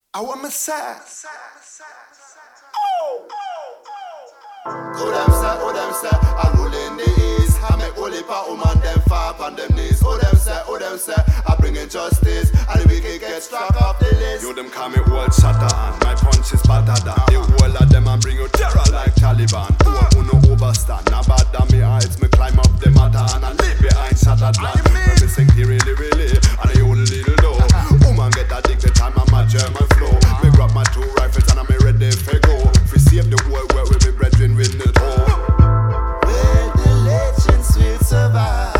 I want me say. Oh. Who them say, I rule in the east. I make only pa woman them fall on them knees. Who them say, I bring in justice. And the wicked get struck off the list. You them call me old shatter and my punch is better than the whole of them and bring you terror like Taliban. Who no overstand, now bad than me heights. Me climb up the matter and I live behind shattered land. When me sing the really, and the only little low. Woman get addicted time I'm a German flow. Me grab my 2 rifles and I'm ready for go. If we save the world where we be brethren with the toe. Where the legends will survive.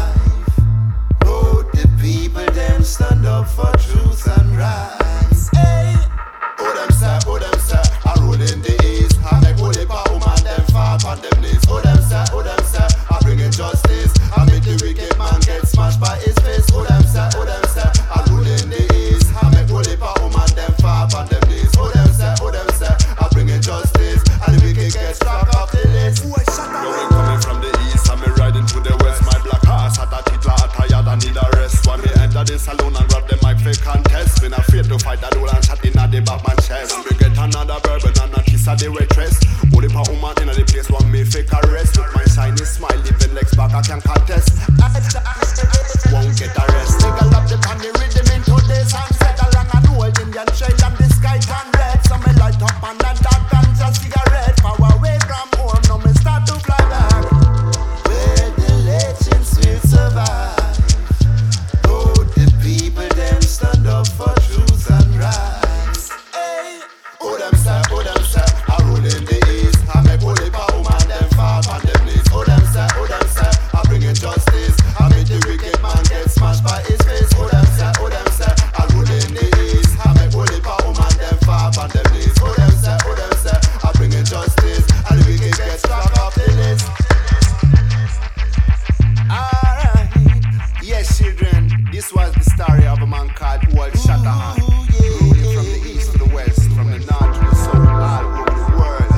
Both the people them stand up for truth and rights. Hey, who them say, I rule in the east. I make only pa woman them fall on them knees. Who them say, I bring in justice. I make the wicked man get smashed by his face. Who them say, I rule in the east. I make only pa woman them fall on them knees. Who them say, I bring in justice. And the wicked get struck off the list. Yo, we coming from the east and me riding to the west. My black horse at a titla, a tired and need a rest. When me enter the saloon and grab the mic for contest, been afraid to fight that duel and shot in at the Batman chest. We get another bourbon and a kiss at the waitress. Only pa woman in the place want me fake arrest. With my shiny smile, leaving legs back I can contest. Won't get arrest. Take a lap the pan the rhythm into this and set along an old Indian trail and the sky turn red. So me light up and that and just cigarette. Power away from home, now me start to fly back. Where the legends will survive. Both the people them stand up for truth and rights. Hey, who them say, I rule in the east. I make only pa woman them fall on them knees. Who them say, I bring in justice. I make the wicked man get smashed by his face. Who them say, I rule in the east. I make only pa woman them fall on them knees. Who them say, I bring in justice. And the wicked get struck off the list. Alright, yes children, this was the story of a man called Old Shatterhand. Ruling from the east to the west, from the north to the south, all over the world.